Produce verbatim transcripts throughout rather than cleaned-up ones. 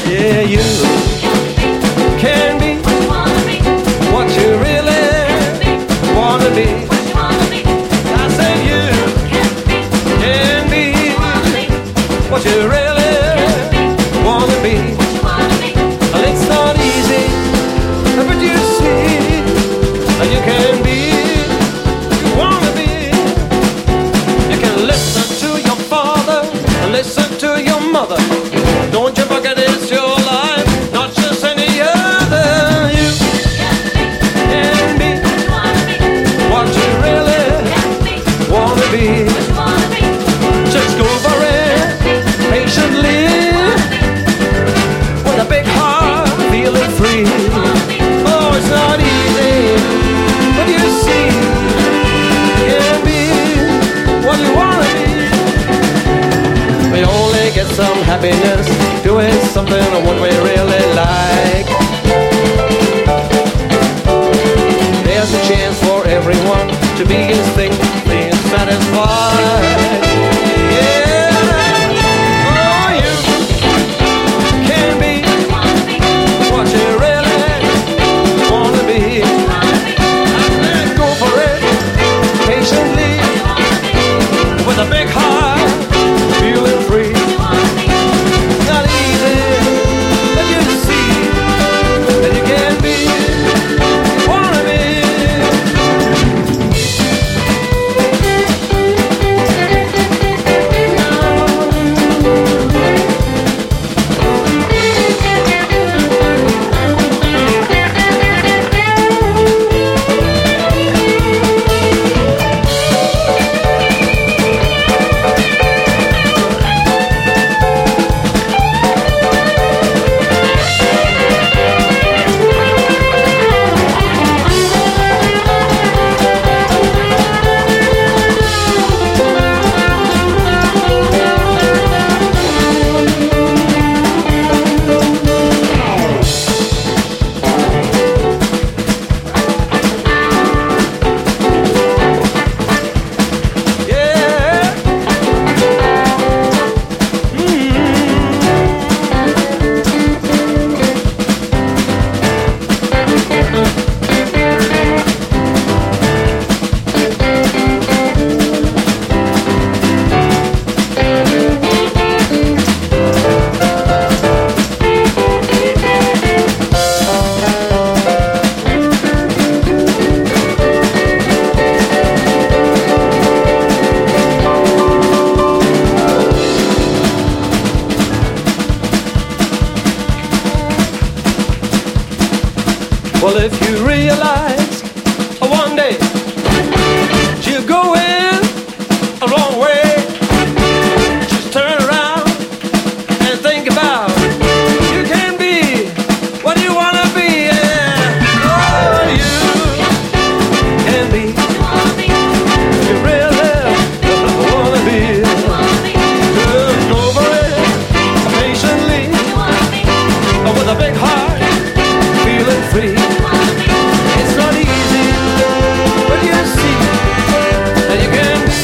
Yeah, you can be what you really wanna be. I said you can be what you really wanna be. Well, it's not easy, but you see, you can be what you wanna be. You can listen to your father, listen to your mother. Don't you forget it's your life, not just any other. You can be what you really wanna be. Just go for it patiently, with a big heart, feeling free. Oh, it's not easy, but you see, you can be what you wanna be. We only get some happiness doing something what we really like. There's a chance for everyone to be instinctively satisfied. Yeah, oh, you can be what you really wanna be. Let's go for it patiently, with a big heart, feeling free. Not easy, but you see that you can be wanna be. Well, if you realize one day you're going a wrong way, just turn around and think about you can be what you wanna be. Yeah. Oh, you can be you really wanna be. Just go for it patiently, with a big heart, feeling free. It's not easy, but you see that you can be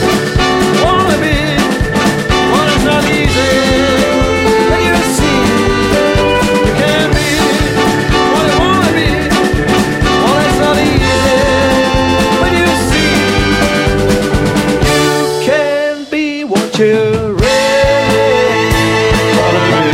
wanna be. Well, it's not easy, but you see you can be what you wanna be. Well, it's not easy, but you see you can be what you really wanna be.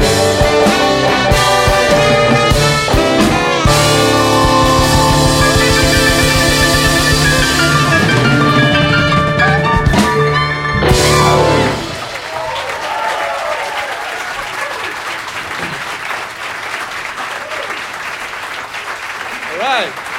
All right.